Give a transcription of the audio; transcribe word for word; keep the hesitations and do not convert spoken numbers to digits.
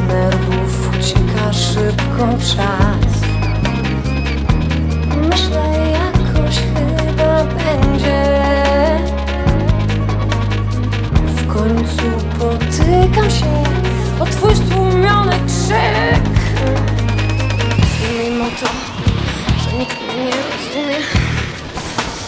nerwów ucieka szybko czas. Myślę, jakoś chyba będzie. W końcu potykam się o twój stłumiony krzyk. Mimo to, że nikt mnie nie rozumie,